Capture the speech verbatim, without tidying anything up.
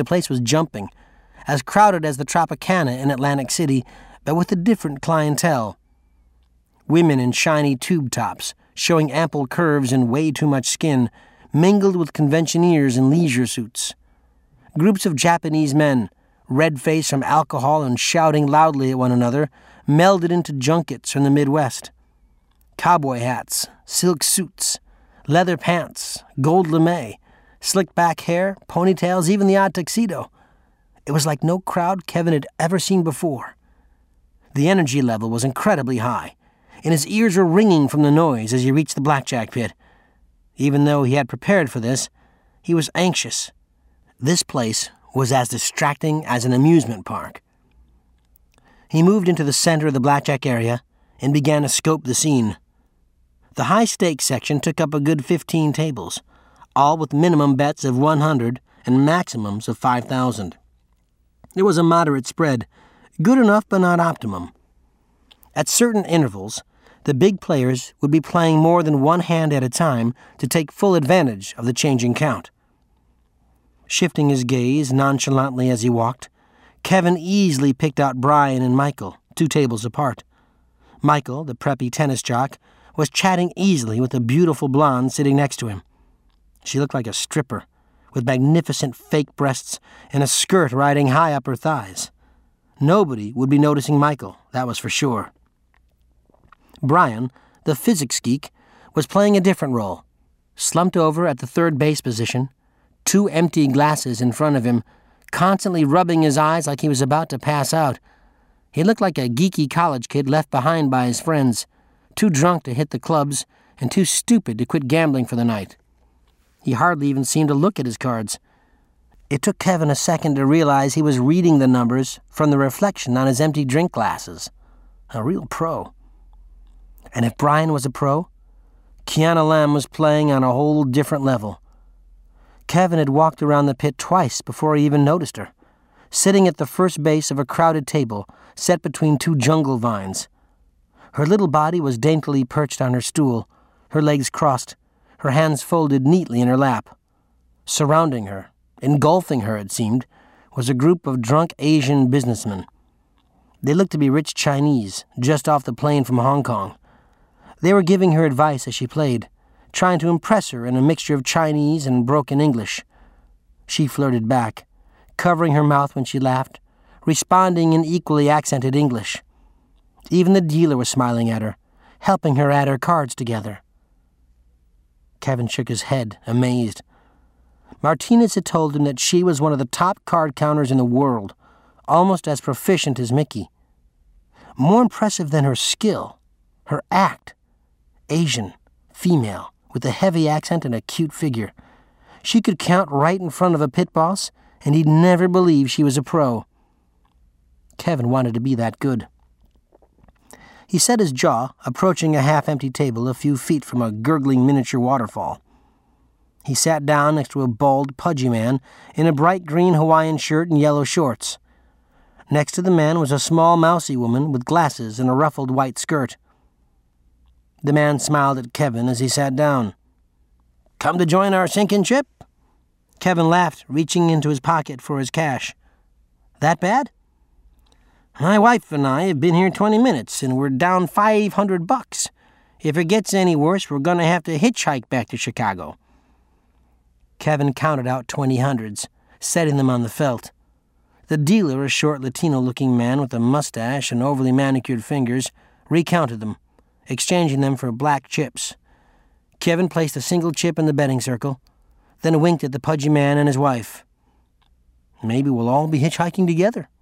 The place was jumping, as crowded as the Tropicana in Atlantic City, but with a different clientele. Women in shiny tube tops, showing ample curves and way too much skin, mingled with conventioneers in leisure suits. Groups of Japanese men, red-faced from alcohol and shouting loudly at one another, melded into junkets from the Midwest. Cowboy hats, silk suits, leather pants, gold lame, slick-back hair, ponytails, even the odd tuxedo. It was like no crowd Kevin had ever seen before. The energy level was incredibly high, and his ears were ringing from the noise as he reached the blackjack pit. Even though he had prepared for this, he was anxious. This place was as distracting as an amusement park. He moved into the center of the blackjack area and began to scope the scene. The high-stakes section took up a good fifteen tables, all with minimum bets of one hundred and maximums of five thousand. It was a moderate spread, good enough but not optimum. At certain intervals, the big players would be playing more than one hand at a time to take full advantage of the changing count. Shifting his gaze nonchalantly as he walked, Kevin easily picked out Brian and Michael, two tables apart. Michael, the preppy tennis jock, was chatting easily with a beautiful blonde sitting next to him. She looked like a stripper, with magnificent fake breasts and a skirt riding high up her thighs. Nobody would be noticing Michael, that was for sure. Brian, the physics geek, was playing a different role. Slumped over at the third base position, two empty glasses in front of him, constantly rubbing his eyes like he was about to pass out. He looked like a geeky college kid left behind by his friends, too drunk to hit the clubs and too stupid to quit gambling for the night. He hardly even seemed to look at his cards. It took Kevin a second to realize he was reading the numbers from the reflection on his empty drink glasses. A real pro. And if Brian was a pro, Kiana Lamb was playing on a whole different level. Kevin had walked around the pit twice before he even noticed her, sitting at the first base of a crowded table set between two jungle vines. Her little body was daintily perched on her stool, her legs crossed, her hands folded neatly in her lap. Surrounding her, engulfing her, it seemed, was a group of drunk Asian businessmen. They looked to be rich Chinese, just off the plane from Hong Kong. They were giving her advice as she played, trying to impress her in a mixture of Chinese and broken English. She flirted back, covering her mouth when she laughed, responding in equally accented English. Even the dealer was smiling at her, helping her add her cards together. Kevin shook his head, amazed. Martinez had told him that she was one of the top card counters in the world, almost as proficient as Mickey. More impressive than her skill, her act. Asian, female, with a heavy accent and a cute figure. She could count right in front of a pit boss, and he'd never believe she was a pro. Kevin wanted to be that good. He set his jaw, approaching a half-empty table a few feet from a gurgling miniature waterfall. He sat down next to a bald, pudgy man in a bright green Hawaiian shirt and yellow shorts. Next to the man was a small, mousy woman with glasses and a ruffled white skirt. The man smiled at Kevin as he sat down. "Come to join our sinking ship?" Kevin laughed, reaching into his pocket for his cash. "That bad?" "My wife and I have been here twenty minutes, and we're down five hundred bucks. If it gets any worse, we're going to have to hitchhike back to Chicago." Kevin counted out twenty hundreds, setting them on the felt. The dealer, a short Latino-looking man with a mustache and overly manicured fingers, recounted them, exchanging them for black chips. Kevin placed a single chip in the betting circle, then winked at the pudgy man and his wife. "Maybe we'll all be hitchhiking together."